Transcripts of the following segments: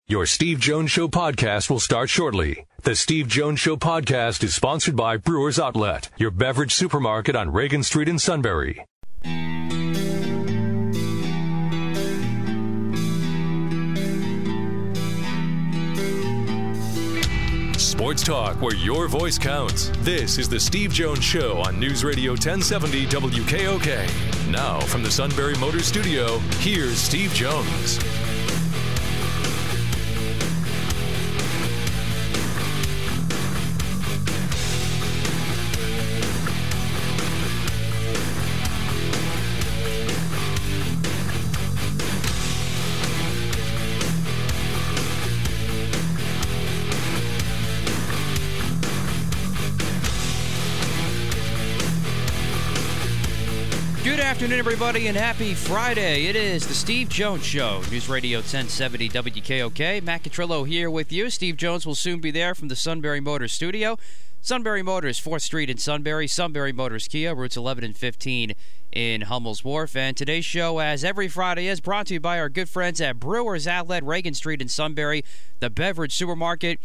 Your Steve Jones Show podcast will start shortly. The Steve Jones Show podcast is sponsored by Brewers Outlet, your beverage supermarket on Reagan Street in Sunbury. Sports talk where your voice counts. This is the Steve Jones Show on News Radio 1070 WKOK. Now from the Sunbury Motors Studio, here's Steve Jones. Good afternoon, everybody, and happy Friday. It is the Steve Jones Show, News Radio 1070 WKOK. Matt Catrillo here with you. Steve Jones will soon be there from the Sunbury Motors Studio. Sunbury Motors, 4th Street in Sunbury. Sunbury Motors Kia, routes 11 and 15 in Hummel's Wharf. And today's show, as every Friday is, brought to you by our good friends at Brewers Outlet, Reagan Street in Sunbury, the beverage supermarket.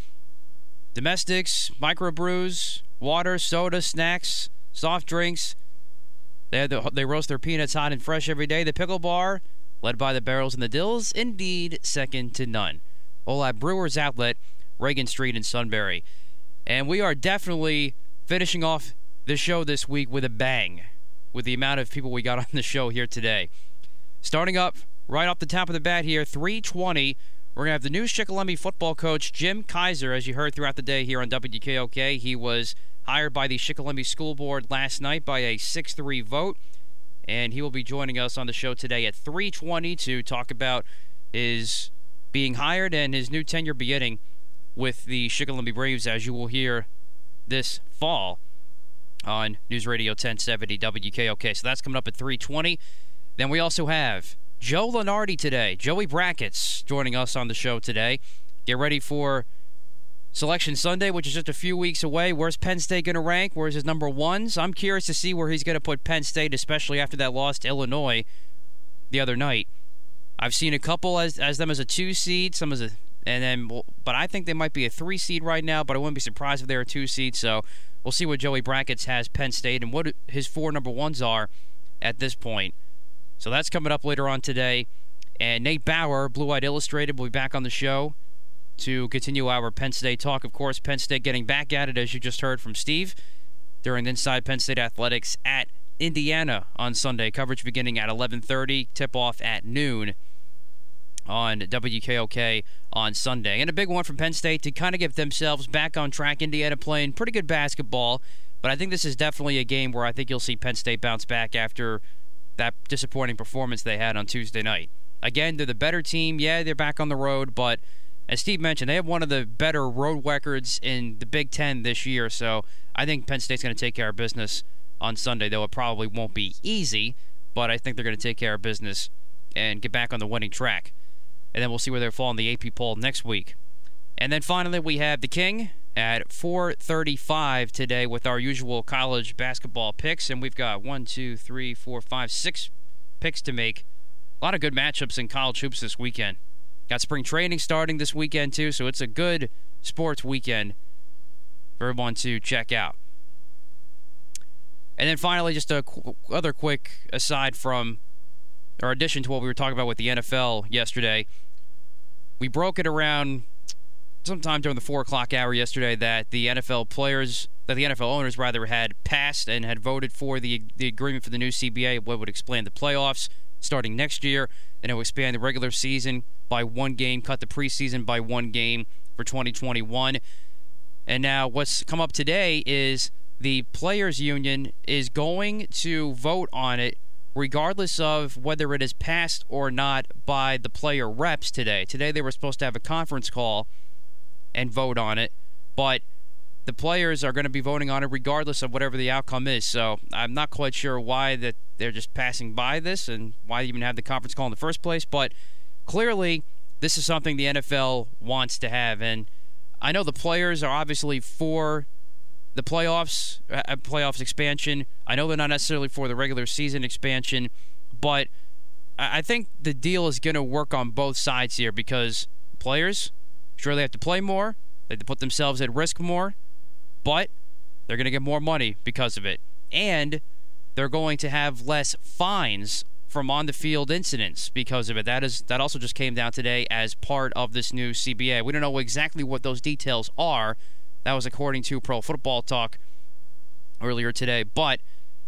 Domestics, microbrews, water, soda, snacks, soft drinks. They roast their peanuts hot and fresh every day. The Pickle Bar, led by the Barrels and the Dills, indeed second to none. All at Brewers Outlet, Reagan Street in Sunbury. And we are definitely finishing off the show this week with a bang, with the amount of people we got on the show here today. Starting up right off the top of the bat here, 3:20, we're going to have the new Shikellamy football coach, Jim Kaiser, as you heard throughout the day here on WKOK. He was hired by the Shikellamy School Board last night by a 6-3 vote, and he will be joining us on the show today at 3:20 to talk about his being hired and his new tenure beginning with the Shikellamy Braves, as you will hear this fall on News Radio 1070 WKOK. So that's coming up at 3:20. Then we also have Joe Lunardi today, Joey Brackets, joining us on the show today. Get ready for Selection Sunday, which is just a few weeks away. Where's Penn State going to rank? Where's his number ones? I'm curious to see where he's going to put Penn State, especially after that loss to Illinois the other night. I've seen a couple as them as a 2 seed, some as a, but I think they might be a 3 seed right now. But I wouldn't be surprised if they're a 2 seed. So we'll see what Joey Brackets has Penn State and what his 4 number ones are at this point. So that's coming up later on today. And Nate Bauer, Blue Eyed Illustrated, will be back on the show to continue our Penn State talk. Of course, Penn State getting back at it, as you just heard from Steve, during Inside Penn State Athletics at Indiana on Sunday. Coverage beginning at 11:30, tip-off at noon on WKOK on Sunday. And a big one from Penn State to kind of get themselves back on track. Indiana playing pretty good basketball, but I think this is definitely a game where I think you'll see Penn State bounce back after that disappointing performance they had on Tuesday night. Again, they're the better team. Yeah, they're back on the road, but as Steve mentioned, they have one of the better road records in the Big Ten this year, so I think Penn State's going to take care of business on Sunday, though it probably won't be easy, but I think they're going to take care of business and get back on the winning track. And then we'll see where they fall in the AP poll next week. And then finally, we have the King at 4:35 today with our usual college basketball picks, and we've got 6 picks to make. A lot of good matchups in college hoops this weekend. Got spring training starting this weekend, too, so it's a good sports weekend for everyone to check out. And then finally, just other quick aside from, or addition to what we were talking about with the NFL yesterday, we broke it around sometime during the 4 o'clock hour yesterday that the NFL owners had passed and had voted for the agreement for the new CBA, what would explain the playoffs starting next year, and it will expand the regular season by 1 game, cut the preseason by 1 game for 2021. And now what's come up today is the Players Union is going to vote on it regardless of whether it is passed or not by the player reps today. Today they were supposed to have a conference call and vote on it, but the players are going to be voting on it regardless of whatever the outcome is. So I'm not quite sure why that they're just passing by this and why they even have the conference call in the first place, but clearly this is something the NFL wants to have. And I know the players are obviously for the playoffs expansion. I know they're not necessarily for the regular season expansion, but I think the deal is going to work on both sides here because players. Sure, they have to play more. They have to put themselves at risk more. But they're going to get more money because of it. And they're going to have less fines from on-the-field incidents because of it. That also just came down today as part of this new CBA. We don't know exactly what those details are. That was according to Pro Football Talk earlier today. But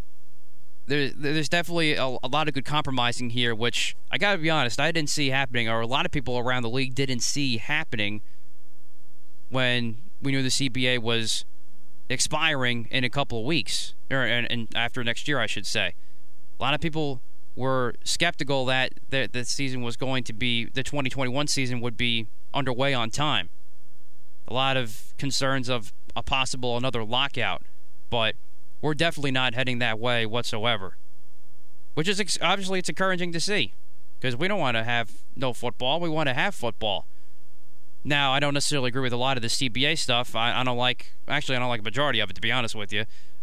there's definitely a lot of good compromising here, which I got to be honest, I didn't see happening, or a lot of people around the league didn't see happening when we knew the CBA was expiring in a couple of weeks, and after next year, I should say. A lot of people were skeptical that the season was going to be, the 2021 season would be underway on time. A lot of concerns of a possible another lockout, but we're definitely not heading that way whatsoever. Which is obviously it's encouraging to see, because we don't want to have no football. We want to have football. Now, I don't necessarily agree with a lot of the CBA stuff. I don't like a majority of it, to be honest with you.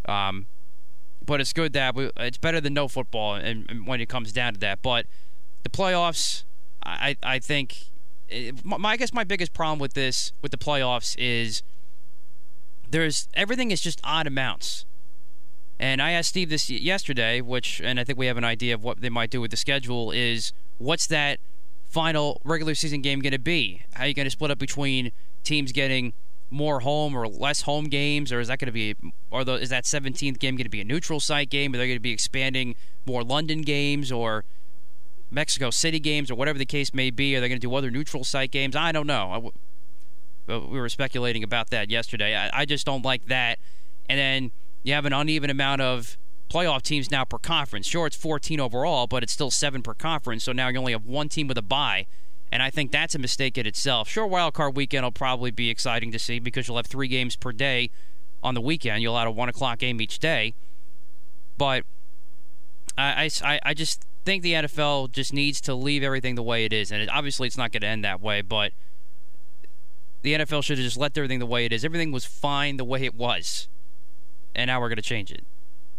But it's good that it's better than no football and when it comes down to that. But the playoffs, I think, I guess my biggest problem with the playoffs is everything is just odd amounts. And I asked Steve this yesterday, and I think we have an idea of what they might do with the schedule, is what's that final regular season game going to be? How are you going to split up between teams getting more home or less home games, or is that going to be, is that 17th game going to be a neutral site game? Are they going to be expanding more London games or Mexico City games or whatever the case may be? Are they going to do other neutral site games? I don't know. We were speculating about that yesterday. I just don't like that. And then you have an uneven amount of playoff teams now per conference. Sure, it's 14 overall, but it's still 7 per conference, so now you only have one team with a bye. And I think that's a mistake in itself. Sure, Wild Card Weekend will probably be exciting to see because you'll have 3 games per day on the weekend. You'll have a 1 o'clock game each day. But I just think the NFL just needs to leave everything the way it is. And obviously it's not going to end that way, but the NFL should have just left everything the way it is. Everything was fine the way it was. And now we're going to change it.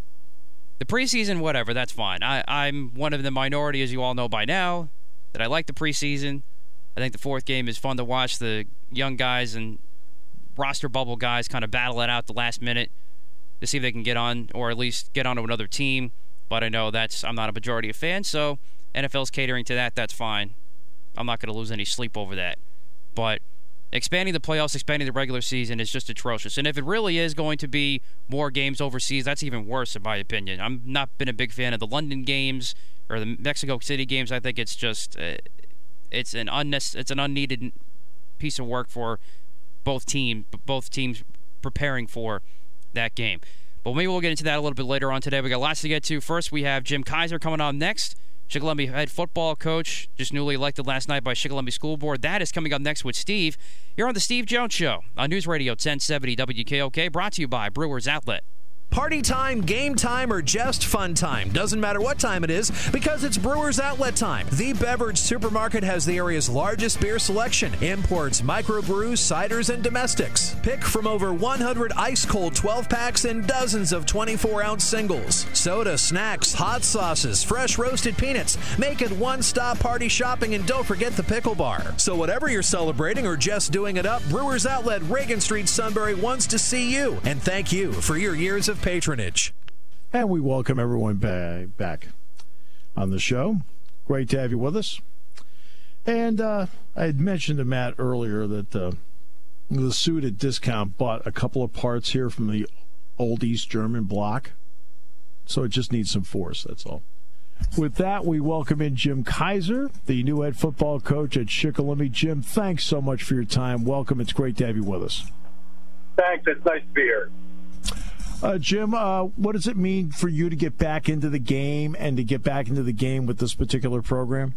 The preseason, whatever, that's fine. I'm one of the minority, as you all know by now, that I like the preseason. I think the 4th game is fun to watch the young guys and roster bubble guys kind of battle it out the last minute to see if they can get on, or at least get onto another team. But I know I'm not a majority of fans, so NFL's catering to that. That's fine. I'm not going to lose any sleep over that. But expanding the playoffs, expanding the regular season is just atrocious. And if it really is going to be more games overseas, that's even worse in my opinion. I'm not been a big fan of the London games or the Mexico City games. I think it's just it's an unneeded piece of work for both teams preparing for that game. But maybe we'll get into that a little bit later on today. We got lots to get to. First, we have Jim Kaiser coming on next. Shikellamy head football coach, just newly elected last night by Shikellamy School Board. That is coming up next with Steve. You're on the Steve Jones Show on News Radio 1070 WKOK, brought to you by Brewers Outlet. Party time, game time, or just fun time. Doesn't matter what time it is, because it's Brewers Outlet time. The beverage supermarket has the area's largest beer selection. Imports, microbrews, ciders, and domestics. Pick from over 100 ice-cold 12-packs and dozens of 24-ounce singles. Soda, snacks, hot sauces, fresh roasted peanuts. Make it one-stop party shopping, and don't forget the pickle bar. So whatever you're celebrating or just doing it up, Brewers Outlet, Reagan Street, Sunbury wants to see you. And thank you for your years of patronage. And we welcome everyone back on the show. Great to have you with us. And I had mentioned to Matt earlier that the suit at Discount bought a couple of parts here from the old East German block. So it just needs some force, that's all. With that, we welcome in Jim Kaiser, the new head football coach at Shikellamy. Jim, thanks so much for your time. Welcome. It's great to have you with us. Thanks. It's nice to be here. Jim, what does it mean for you to get back into the game and to get back into the game with this particular program?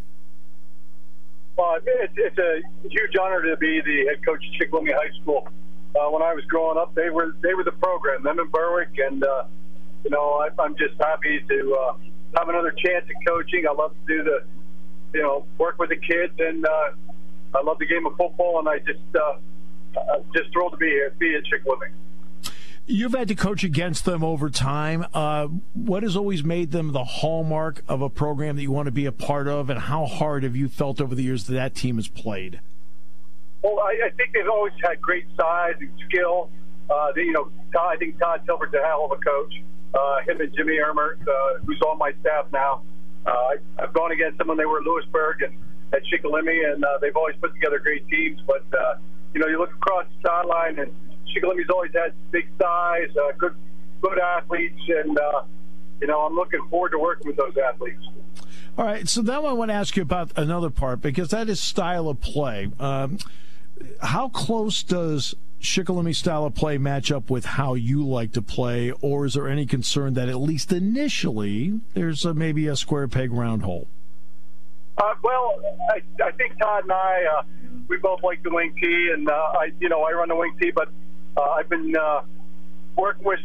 Well, it's a huge honor to be the head coach at Shikellamy High School. When I was growing up, they were the program, them and Berwick, and I'm just happy to have another chance at coaching. I love to do work with the kids, and I love the game of football, and I'm just thrilled to be here, be at Shikellamy. You've had to coach against them over time. What has always made them the hallmark of a program that you want to be a part of, and how hard have you felt over the years that team has played? Well, I think they've always had great size and skill. I think Todd Tilbert's a hell of a coach. Him and Jimmy Ermert, who's on my staff now. I've gone against them when they were at Lewisburg and at Shikellamy, and they've always put together great teams. But, you look across the sideline, and Shikellamy's always had big size, good athletes, and, I'm looking forward to working with those athletes. All right, so now I want to ask you about another part, because that is style of play. How close does Shikellamy style of play match up with how you like to play, or is there any concern that at least initially there's maybe a square peg round hole? I think Todd and I, we both like the wing tee, and I run the wing tee, but I've been working with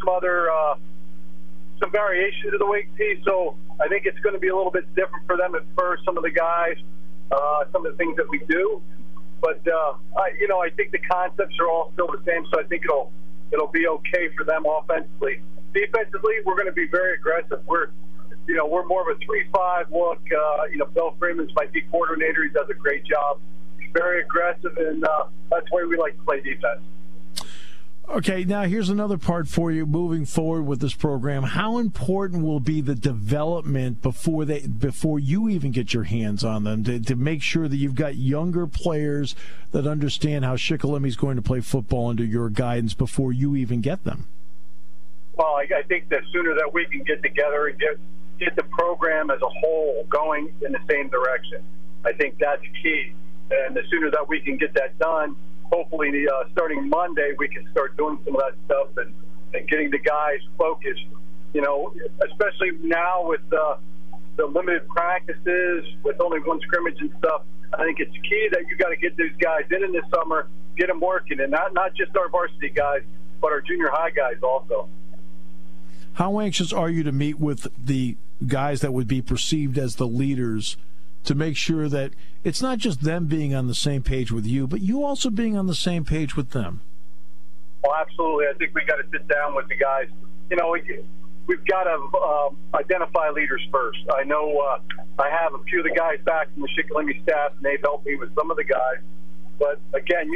some variations of the wing tee, so I think it's going to be a little bit different for them at first. Some of the guys, some of the things that we do. But I think the concepts are all still the same, so I think it'll be okay for them offensively. Defensively, we're going to be very aggressive. We're more of a 3-5 look. Bill Freeman's my D coordinator. He does a great job. He's very aggressive, and that's why we like to play defense. Okay, now here's another part for you moving forward with this program. How important will be the development before you even get your hands on them to make sure that you've got younger players that understand how Shikellamy going to play football under your guidance before you even get them? Well, I think the sooner that we can get together and get the program as a whole going in the same direction, I think that's key. And the sooner that we can get that done, hopefully starting Monday we can start doing some of that stuff and getting the guys focused, especially now with the limited practices, with only one scrimmage and stuff. I think it's key that you got to get these guys in this summer, get them working, and not just our varsity guys, but our junior high guys also. How anxious are you to meet with the guys that would be perceived as the leaders to make sure that it's not just them being on the same page with you, but you also being on the same page with them? Well, absolutely. I think we got to sit down with the guys. We've got to identify leaders first. I know I have a few of the guys back from the Shikellamy staff, and they've helped me with some of the guys. But again,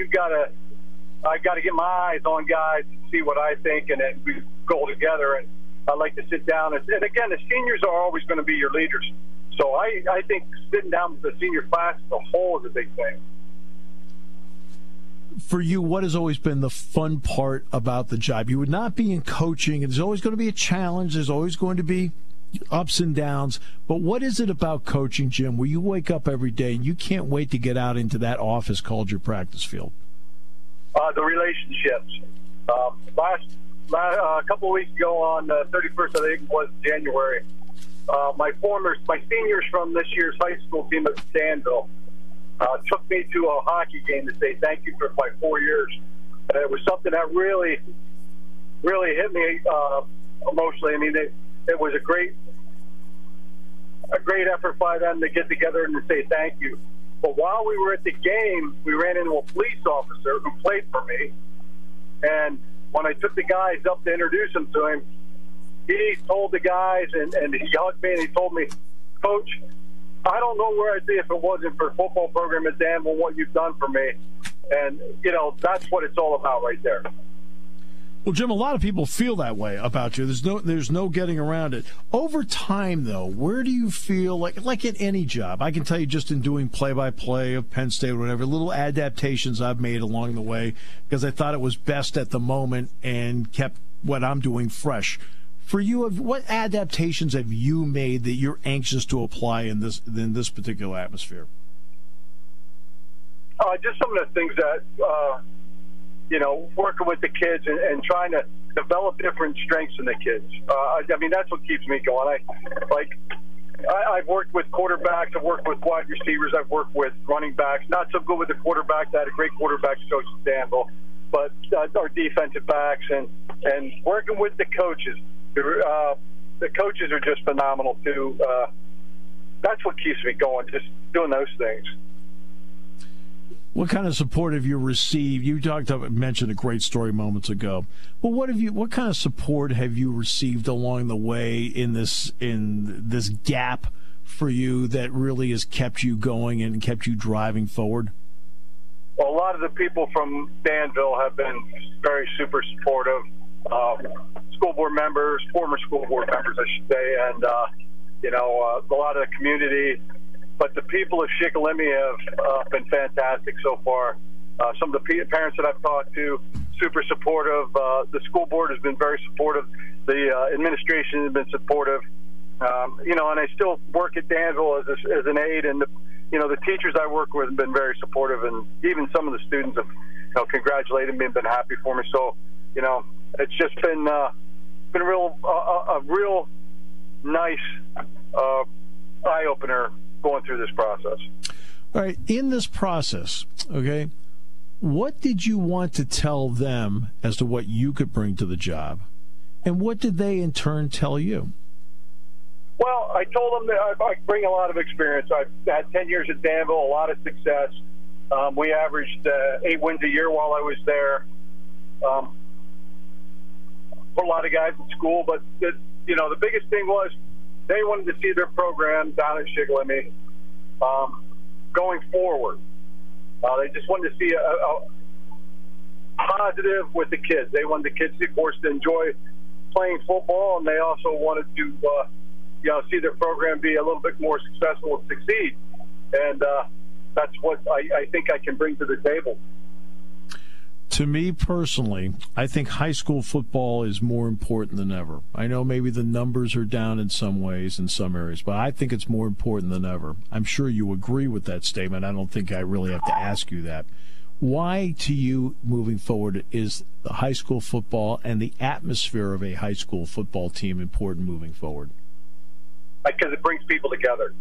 I got to get my eyes on guys and see what I think, and then we go together. And I like to sit down. And again, the seniors are always going to be your leaders. So I think sitting down with the senior class as a whole is a big thing. For you, what has always been the fun part about the job? You would not be in coaching. There's always going to be a challenge. There's always going to be ups and downs. But what is it about coaching, Jim, where you wake up every day and you can't wait to get out into that office called your practice field? The relationships. A couple of weeks ago on the 31st, I think it was January, my seniors from this year's high school team at Danville took me to a hockey game to say thank you for my 4 years. And it was something that really, really hit me emotionally. I mean, it was a great effort by them to get together and to say thank you. But while we were at the game, we ran into a police officer who played for me. And when I took the guys up to introduce them to him, he told the guys, and he hugged me, and he told me, Coach, I don't know where I'd be if it wasn't for a football program at Danville, what you've done for me. And, that's what it's all about right there. Well, Jim, a lot of people feel that way about you. There's no getting around it. Over time, though, where do you feel like in any job? I can tell you just in doing play-by-play of Penn State or whatever, little adaptations I've made along the way because I thought it was best at the moment and kept what I'm doing fresh. For you, what adaptations have you made that you're anxious to apply in this particular atmosphere? Just some of the things that, working with the kids and trying to develop different strengths in the kids. I mean, that's what keeps me going. I've worked with quarterbacks. I've worked with wide receivers. I've worked with running backs. Not so good with the quarterback. I had a great quarterback coach at Danville. But our defensive backs and working with the coaches. The coaches are just phenomenal, too. That's what keeps me going, just doing those things. What kind of support have you received? You mentioned a great story moments ago. But what kind of support have you received along the way in this gap for you that really has kept you going and kept you driving forward? a lot of the people from Danville have been very super supportive. School board members, former school board members, I should say, and a lot of the community. But the people of Shikellamy have been fantastic so far. Some of the parents that I've talked to, super supportive. The school board has been very supportive. The administration has been supportive. And I still work at Danville as an aide, and the teachers I work with have been very supportive, and even some of the students have congratulated me and been happy for me. So it's just been a real nice eye opener going through this process. All right, in this process, okay, what did you want to tell them as to what you could bring to the job, and what did they in turn tell you? Well, I told them that I bring a lot of experience. I've had 10 years at Danville, a lot of success. We averaged 8 wins a year while I was there. For a lot of guys in school, but the biggest thing was they wanted to see their program down at Shikellamy going forward. They just wanted to see a positive with the kids. They wanted the kids, of course, to enjoy playing football, and they also wanted to see their program be a little bit more successful and succeed. And that's what I think I can bring to the table. To me personally, I think high school football is more important than ever. I know maybe the numbers are down in some ways, in some areas, but I think it's more important than ever. I'm sure you agree with that statement. I don't think I really have to ask you that. Why, to you, moving forward, is the high school football and the atmosphere of a high school football team important moving forward? Because it brings people together.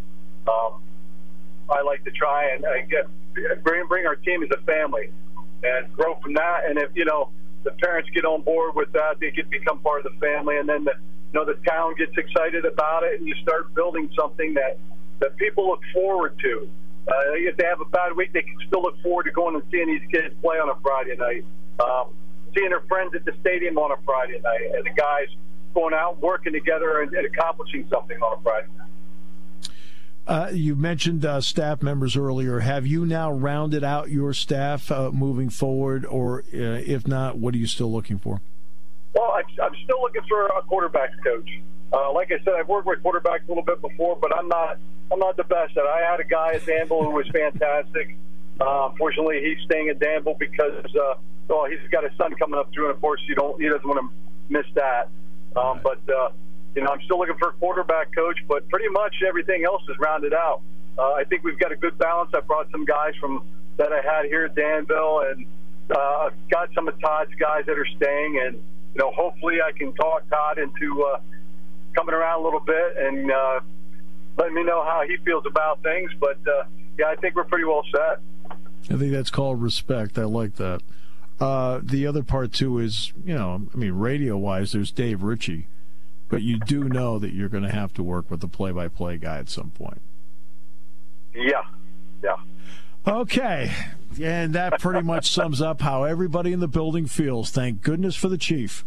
I like to try and bring our team as a family and grow from that. And if the parents get on board with that, they can become part of the family, and then the town gets excited about it, and you start building something that people look forward to. If they have a bad week, they can still look forward to going and seeing these kids play on a Friday night, seeing their friends at the stadium on a Friday night, and the guys going out working together and accomplishing something on a Friday night. You mentioned staff members earlier. Have you now rounded out your staff moving forward, or if not, what are you still looking for? Well, I'm still looking for a quarterbacks coach. Like I said, I've worked with quarterbacks a little bit before, but I'm not the best at it. I had a guy at Danville who was fantastic. Unfortunately, he's staying at Danville because he's got a son coming up through, and of course he doesn't want to miss that. But I'm still looking for a quarterback coach, but pretty much everything else is rounded out. I think we've got a good balance. I brought some guys that I had here at Danville, and got some of Todd's guys that are staying, and hopefully I can talk Todd into coming around a little bit and letting me know how he feels about things. But I think we're pretty well set. I think that's called respect. I like that. The other part too is, radio-wise, there's Dave Ritchie. But you do know that you're going to have to work with the play-by-play guy at some point. Yeah. Okay. And that pretty much sums up how everybody in the building feels. Thank goodness for the chief.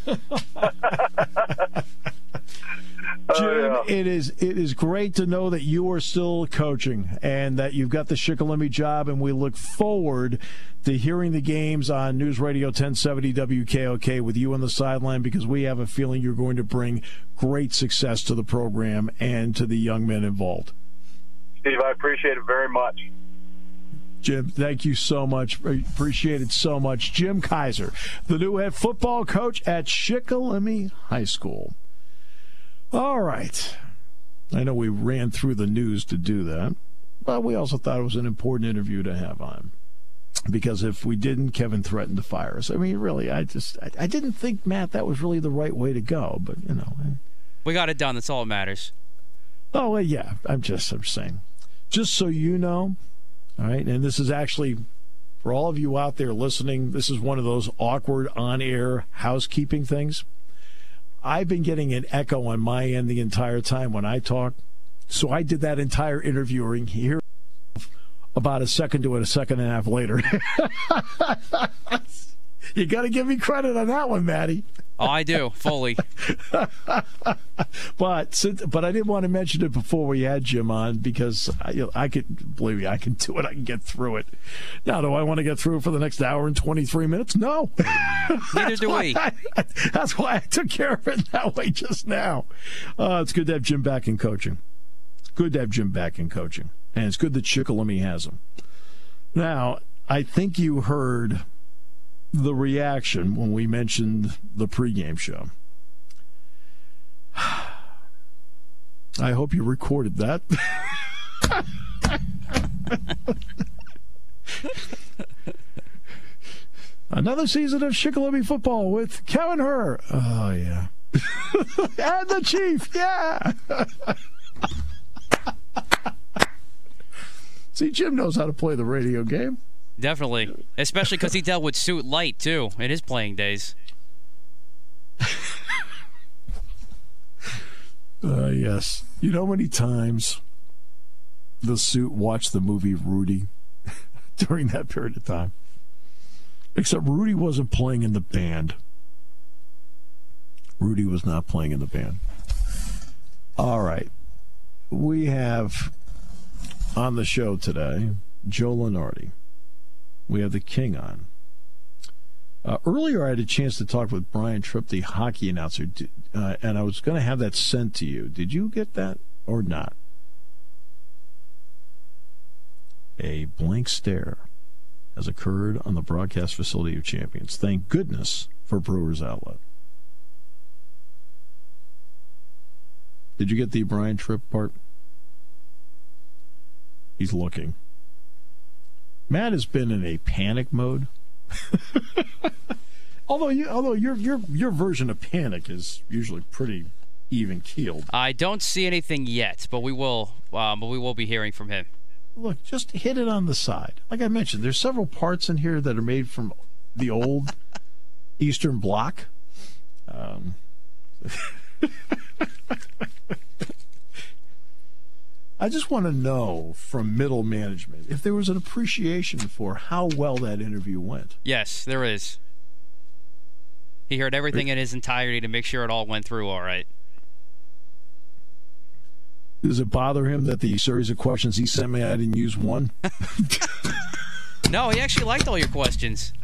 Jim, it is great to know that you are still coaching and that you've got the Shikellamy job, and we look forward to hearing the games on News Radio 1070 WKOK with you on the sideline, because we have a feeling you're going to bring great success to the program and to the young men involved. Steve, I appreciate it very much. Jim, thank you so much. Appreciate it so much. Jim Kaiser, the new head football coach at Shikellamy High School. All right. I know we ran through the news to do that, but we also thought it was an important interview to have on. Because if we didn't, Kevin threatened to fire us. I mean, really, I didn't think, Matt, that was really the right way to go. But, we got it done. That's all that matters. Oh, well, yeah. I'm saying. Just so you know, all right, and this is actually, for all of you out there listening, this is one of those awkward on-air housekeeping things. I've been getting an echo on my end the entire time when I talk. So I did that entire interviewing here about a second to a second and a half later. You got to give me credit on that one, Matty. Oh, I do, fully. But I didn't want to mention it before we had Jim on because I could, believe me, I can do it. I can get through it. Now, do I want to get through it for the next hour and 23 minutes? No. Neither do we. That's why I took care of it that way just now. It's good to have Jim back in coaching. Good to have Jim back in coaching. And it's good that Shikellamy has him. Now, I think you heard the reaction when we mentioned the pregame show. I hope you recorded that. Another season of Shikellamy football with Kevin Herr. Oh, yeah. And the Chief, yeah. See, Jim knows how to play the radio game. Definitely. Especially because he dealt with Suit Light, too, in his playing days. Yes. You know how many times the Suit watched the movie Rudy during that period of time? Except Rudy wasn't playing in the band. Rudy was not playing in the band. All right. We have on the show today Joe Lunardi. We have the King on. Earlier, I had a chance to talk with Brian Tripp, the hockey announcer, and I was going to have that sent to you. Did you get that or not? A blank stare has occurred on the broadcast facility of Champions. Thank goodness for Brewers Outlet. Did you get the Brian Tripp part? He's looking. Matt has been in a panic mode. although your version of panic is usually pretty even keeled. I don't see anything yet, but we will be hearing from him. Look, just hit it on the side. Like I mentioned, there's several parts in here that are made from the old Eastern Bloc. I just want to know from middle management if there was an appreciation for how well that interview went. Yes, there is. He heard everything in his entirety to make sure it all went through all right. Does it bother him that the series of questions he sent me, I didn't use one? No, he actually liked all your questions.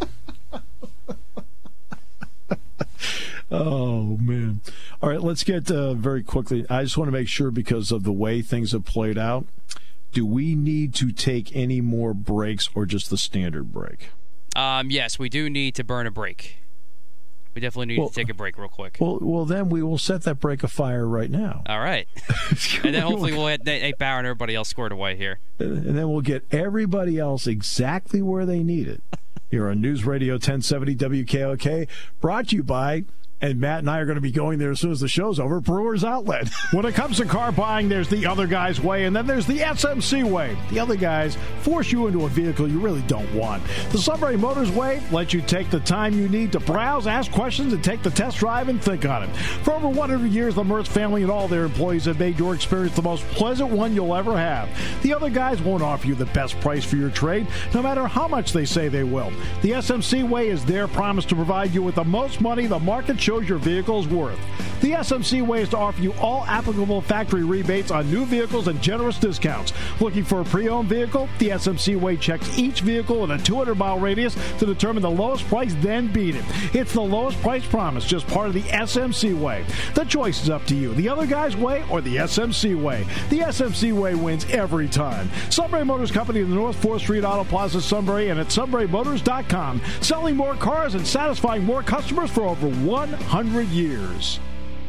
Oh, man. All right, let's get very quickly. I just want to make sure because of the way things have played out, do we need to take any more breaks or just the standard break? Yes, we do need to burn a break. We definitely need to take a break real quick. Well, then we will set that break afire right now. All right. And then hopefully we'll get Nate Bauer and everybody else squared away here. And then we'll get everybody else exactly where they need it. Here on News Radio 1070 WKOK, brought to you by, and Matt and I are going to be going there as soon as the show's over, Brewers Outlet. When it comes to car buying, there's the other guy's way, and then there's the SMC way. The other guys force you into a vehicle you really don't want. The Sunbury Motors way lets you take the time you need to browse, ask questions, and take the test drive and think on it. For over 100 years, the Mertz family and all their employees have made your experience the most pleasant one you'll ever have. The other guys won't offer you the best price for your trade, no matter how much they say they will. The SMC way is their promise to provide you with the most money the market shows your vehicle is worth. The SMC way is to offer you all applicable factory rebates on new vehicles and generous discounts. Looking for a pre-owned vehicle? The SMC way checks each vehicle in a 200-mile radius to determine the lowest price, then beat it. It's the lowest price promise, just part of the SMC way. The choice is up to you. The other guy's way or the SMC way. The SMC way wins every time. Sunbury Motors Company in the North 4th Street Auto Plaza, Sunbury, and at sunburymotors.com. Selling more cars and satisfying more customers for over 100 years.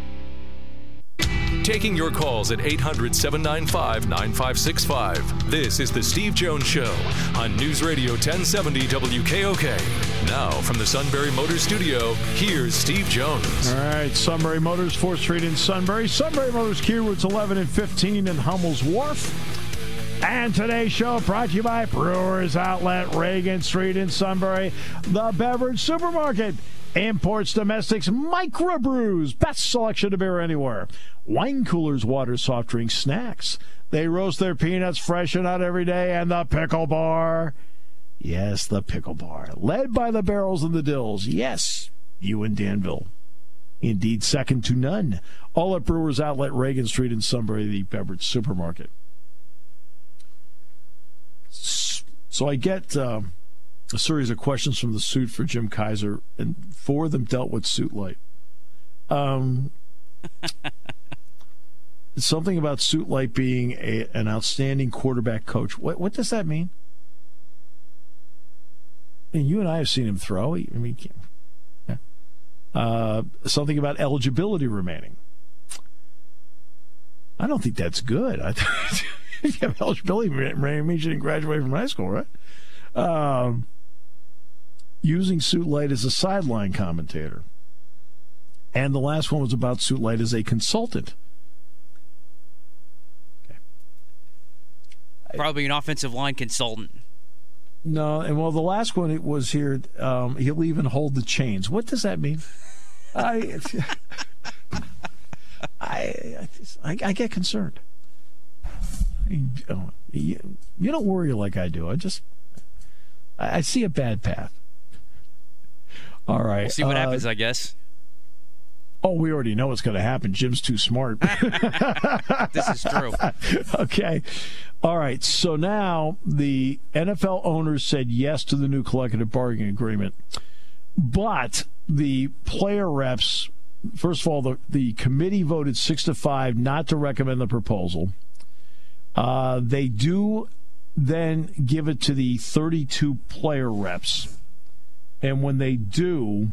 Taking your calls at 800-795-9565. This is the Steve Jones Show on News Radio 1070 WKOK. Now, from the Sunbury Motors Studio, here's Steve Jones. All right, Sunbury Motors, 4th Street in Sunbury. Sunbury Motors, Key Routes 11 and 15 in Hummel's Wharf. And today's show brought to you by Brewers Outlet, Reagan Street in Sunbury, the Beverage Supermarket. Imports, domestics, microbrews, best selection of beer anywhere. Wine coolers, water, soft drinks, snacks. They roast their peanuts fresh and out every day. And the Pickle Bar. Yes, the Pickle Bar. Led by the Barrels and the Dills. Yes, you and Danville. Indeed, second to none. All at Brewers Outlet, Reagan Street in Sunbury, the beverage supermarket. So I get a series of questions from the suit for Jim Kaiser, and 4 of them dealt with Suit Light. Something about Suit Light being an outstanding quarterback coach. What does that mean? And you and I have seen him throw. I mean, something about eligibility remaining. I don't think that's good. I think if you have eligibility remaining, means you didn't graduate from high school, right? Using Suit Light as a sideline commentator. And the last one was about Suit Light as a consultant. Okay. Probably an offensive line consultant. No, and well, the last one it was here. He'll even hold the chains. What does that mean? I get concerned. You don't worry like I do. I see a bad path. All right. We'll see what happens, I guess. Oh, we already know what's going to happen. Jim's too smart. This is true. Okay. All right. So now the NFL owners said yes to the new collective bargaining agreement. But the player reps, first of all, the committee voted 6-5 not to recommend the proposal. They do then give it to the 32 player reps. And when they do,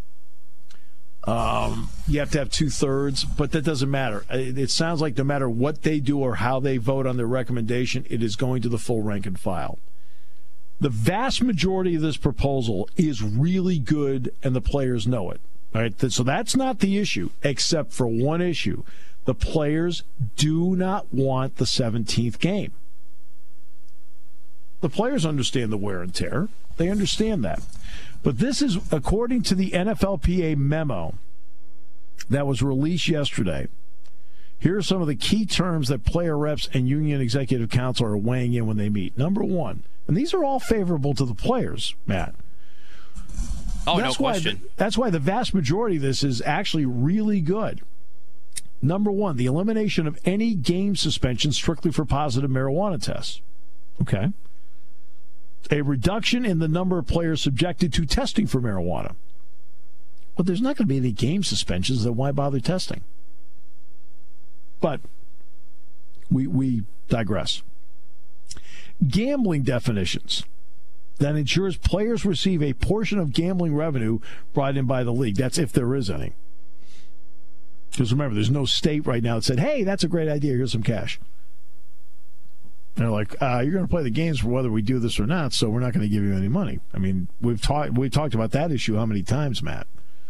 you have to have 2/3, but that doesn't matter. It sounds like no matter what they do or how they vote on their recommendation, it is going to the full rank and file. The vast majority of this proposal is really good, and the players know it. All right, so that's not the issue, except for one issue. The players do not want the 17th game. The players understand the wear and tear. They understand that. But this is, according to the NFLPA memo that was released yesterday, here are some of the key terms that player reps and union executive council are weighing in when they meet. Number one, and these are all favorable to the players, Matt. Oh, no question. That's why the vast majority of this is actually really good. Number one, the elimination of any game suspension strictly for positive marijuana tests. Okay. A reduction in the number of players subjected to testing for marijuana. Well, there's not going to be any game suspensions, then why bother testing? But we digress. Gambling definitions that ensures players receive a portion of gambling revenue brought in by the league. That's if there is any. Because remember, there's no state right now that said, hey, that's a great idea, here's some cash. They're like, you're going to play the games for whether we do this or not, so we're not going to give you any money. I mean, we've talked about that issue how many times, Matt?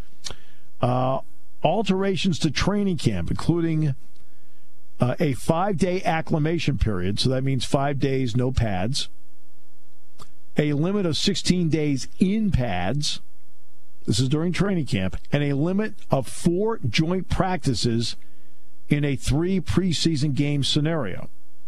Alterations to training camp, including a 5-day acclimation period, so that means 5 days, no pads. A limit of 16 days in pads. This is during training camp. And a limit of 4 joint practices in a 3 preseason game scenario.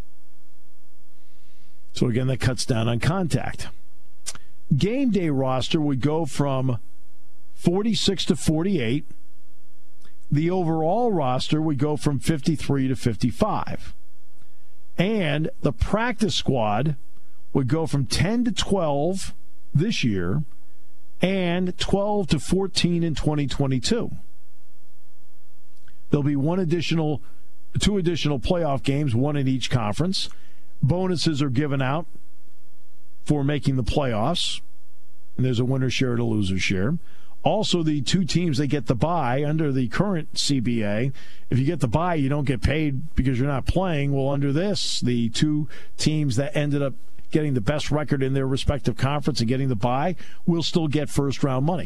So, again, that cuts down on contact. Game day roster would go from 46 to 48. The overall roster would go from 53 to 55. And the practice squad would go from 10 to 12 this year and 12 to 14 in 2022. There'll be 2 additional playoff games, 1 in each conference. Bonuses are given out for making the playoffs. And there's a winner's share and a loser's share. Also, the 2 teams that get the bye under the current CBA, if you get the bye, you don't get paid because you're not playing. Well, under this, the 2 teams that ended up getting the best record in their respective conference and getting the bye will still get first-round money.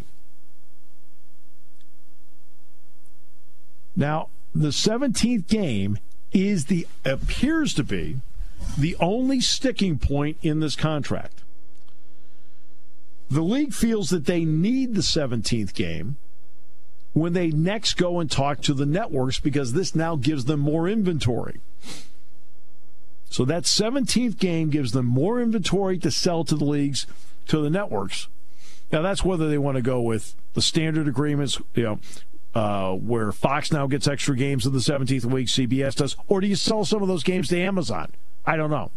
Now, the 17th game appears to be the only sticking point in this contract. The league feels that they need the 17th game when they next go and talk to the networks because this now gives them more inventory. So that 17th game gives them more inventory to sell to the leagues, to the networks. Now, that's whether they want to go with the standard agreements, where Fox now gets extra games in the 17th week, CBS does, or do you sell some of those games to Amazon? I don't know.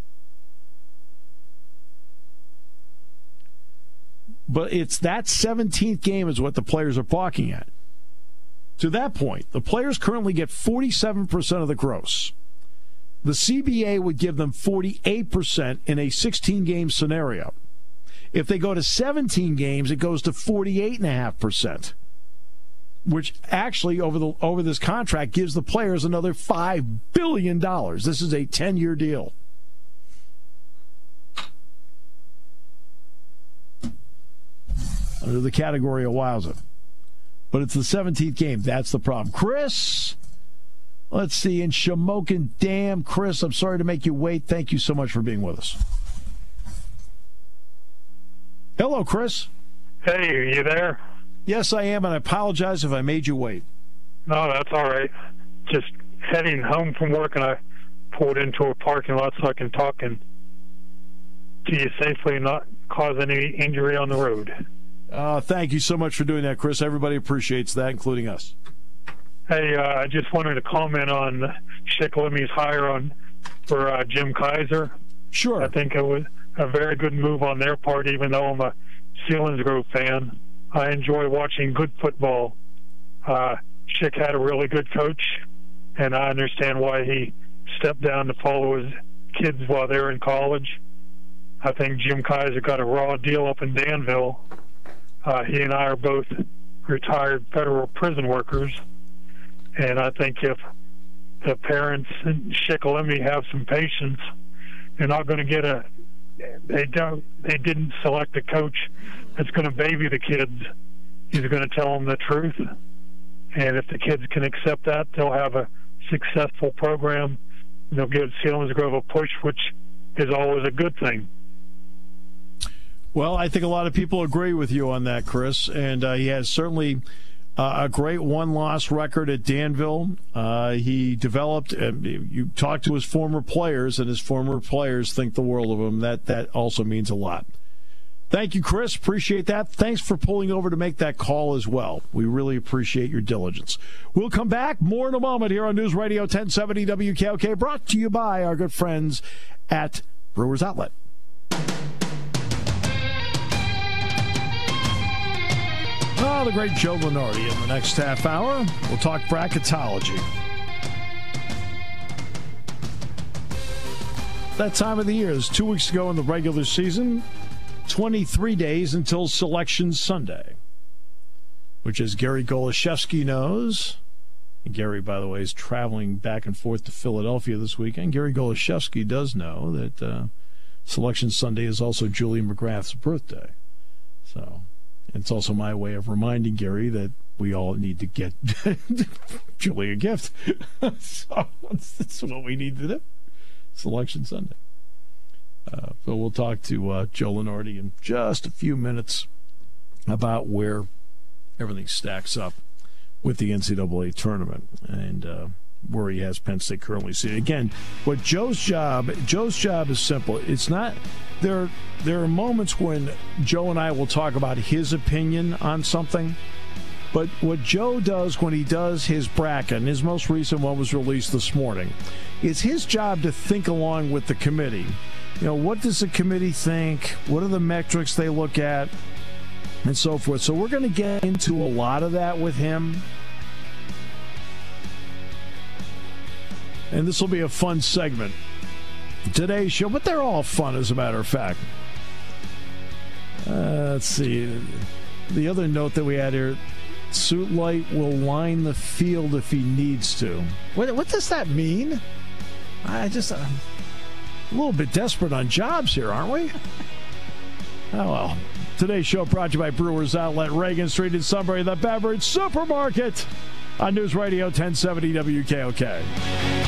But it's that 17th game is what the players are balking at. To that point, the players currently get 47% of the gross. The CBA would give them 48% in a 16-game scenario. If they go to 17 games, it goes to 48.5%, which actually over this contract gives the players another $5 billion. This is a 10-year deal. Under the category of wowza. But it's the 17th game. That's the problem. Chris, let's see, in Shamokin Dam. Chris, I'm sorry to make you wait. Thank you so much for being with us. Hello, Chris. Hey, are you there? Yes, I am, and I apologize if I made you wait. No, that's all right. Just heading home from work, and I pulled into a parking lot so I can talk and to you safely and not cause any injury on the road. Thank you so much for doing that, Chris. Everybody appreciates that, including us. Hey, I just wanted to comment on Shikellami's hire for Jim Kaiser. Sure. I think it was a very good move on their part, even though I'm a Selinsgrove fan. I enjoy watching good football. Schick had a really good coach, and I understand why he stepped down to follow his kids while they were in college. I think Jim Kaiser got a raw deal up in Danville. He and I are both retired federal prison workers, and I think if the parents in Shikellamy have some patience, they're not going to get they didn't select a coach that's going to baby the kids. He's going to tell them the truth, and if the kids can accept that, they'll have a successful program. They'll give Selinsgrove a push, which is always a good thing. Well, I think a lot of people agree with you on that, Chris, and he has certainly a great one-loss record at Danville. He developed, you talked to his former players, and his former players think the world of him. That also means a lot. Thank you, Chris. Appreciate that. Thanks for pulling over to make that call as well. We really appreciate your diligence. We'll come back more in a moment here on News Radio 1070 WKOK, brought to you by our good friends at Brewers Outlet. Oh, the great Joe Lenardi in the next half hour. We'll talk bracketology. That time of the year is 2 weeks ago in the regular season, 23 days until Selection Sunday, which, as Gary Goloszewski knows, and Gary, by the way, is traveling back and forth to Philadelphia this weekend. Gary Goloszewski does know that Selection Sunday is also Julie McGrath's birthday. So it's also my way of reminding Gary that we all need to get Julie a gift. So that's what we need to do. Selection Sunday. So we'll talk to Joe Lenardi in just a few minutes about where everything stacks up with the NCAA tournament and where he has Penn State currently seated. Again, what Joe's job is simple. It's not there are moments when Joe and I will talk about his opinion on something, but what Joe does when he does his bracket, and his most recent one was released this morning, it's his job to think along with the committee. You know, what does the committee think? What are the metrics they look at? And so forth. So we're going to get into a lot of that with him. And this will be a fun segment. Today's show, but they're all fun, as a matter of fact. Let's see. The other note that we had here, Suit Light will line the field if he needs to. What does that mean? I'm a little bit desperate on jobs here, aren't we? Oh, well. Today's show brought to you by Brewers Outlet, Reagan Street in Sunbury, the beverage supermarket on News Radio 1070 WKOK.